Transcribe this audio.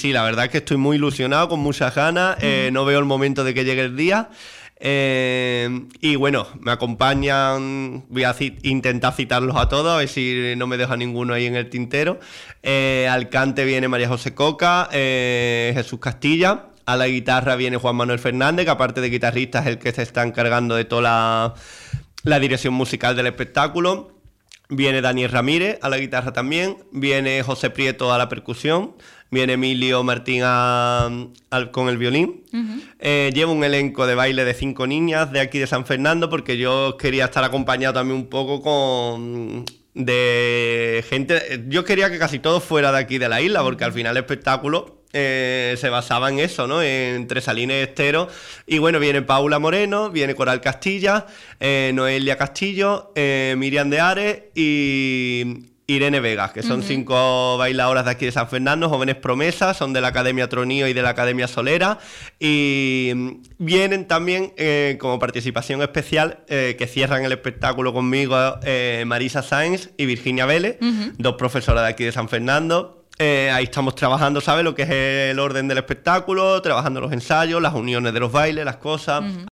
sí, la verdad es que estoy muy ilusionado, con muchas ganas. No veo el momento de que llegue el día. Y bueno, me acompañan, voy a intentar citarlos a todos, a ver si no me deja ninguno ahí en el tintero. Al cante viene María José Coca, Jesús Castilla. A la guitarra viene Juan Manuel Fernández, que aparte de guitarrista es el que se está encargando de toda la dirección musical del espectáculo. Viene Daniel Ramírez a la guitarra también, viene José Prieto a la percusión, viene Emilio Martín con el violín. Llevo un elenco de baile de 5 niñas de aquí de San Fernando, porque yo quería estar acompañado también un poco de gente. Yo quería que casi todo fuera de aquí de la isla, porque al final el espectáculo se basaba en eso, ¿no? Entre Salines y Estero. Y bueno, viene Paula Moreno, viene Coral Castilla, Noelia Castillo, Miriam de Ares y Irene Vegas, que son 5 bailadoras de aquí de San Fernando, jóvenes promesas, son de la Academia Tronío y de la Academia Solera, y vienen también como participación especial, que cierran el espectáculo conmigo, Marisa Sáenz y Virginia Vélez, 2 profesoras de aquí de San Fernando. Ahí estamos trabajando, ¿sabes? Lo que es el orden del espectáculo, trabajando los ensayos, las uniones de los bailes, las cosas.